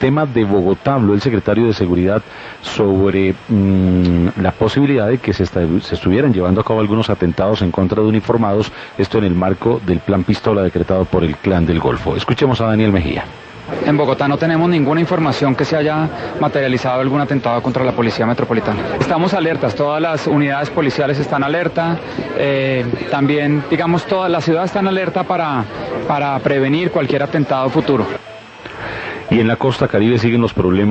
tema de Bogotá. Habló el secretario de Seguridad sobre la posibilidad de que se estuvieran llevando a cabo algunos atentados en contra de uniformados, esto en el marco del plan Pistola decretado por el Clan del Golfo. Escuchemos a Daniel Mejía. En Bogotá no tenemos ninguna información que se haya materializado algún atentado contra la Policía Metropolitana. Estamos alertas, todas las unidades policiales están alerta, también, digamos, toda la ciudad está en alerta para prevenir cualquier atentado futuro. Y en la costa Caribe siguen los problemas.